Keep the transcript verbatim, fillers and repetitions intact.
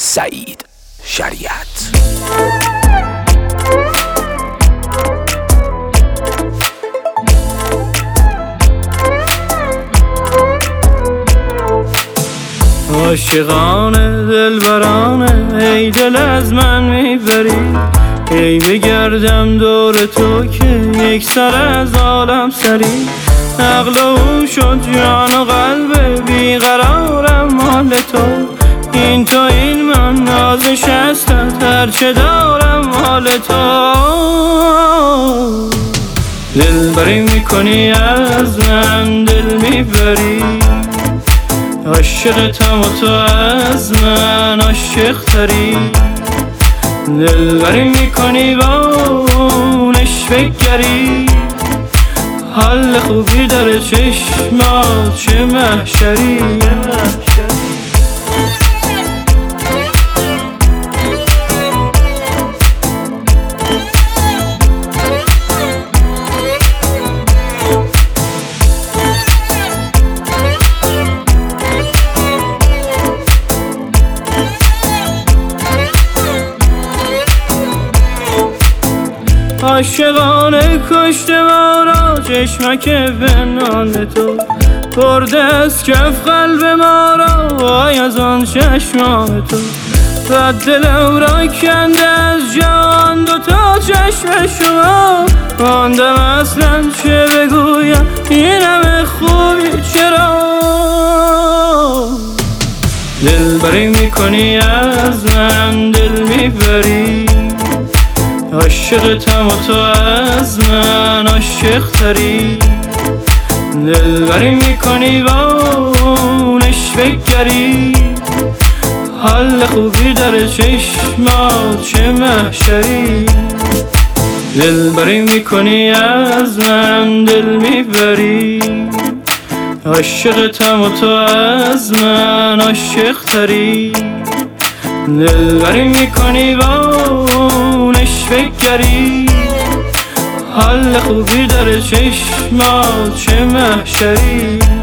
سعید شریعت. عاشقانه دلبرانه ای دل از من میبری، ای بگردم دور تو که یک سر از عالم سری. عقل و شد جان و قلب بیقرارم مال تو، این تو این من ناز نشستت هرچه دارم مال تو. دلبری میکنی از من دل میبری، عاشقتم و تو از من عاشق تری. دلبری میکنی با اونش بگری، حال خوبی داره چشمات چه محشری. عاشقانه کشته ما را چشمک بنان تو، برده از کف قلب ما را وای از آن چشمان تو. و دلم را کنده از جان دو تا چشم شما، ماندم اصلا چه بگویم این همه خوبی چرا. دلبری میکنی از من دل میبری، عاشقتم و تو از من عاشق تری. دلبری میکنی با اونش بگری، حال خوبی داره چشمات چه محشری. دلبری میکنی از من دل میبری، عاشقتم و تو از من عاشق تری. دلبری میکنی با اونش بگری، حال خوبی داره چشمات چه محشری.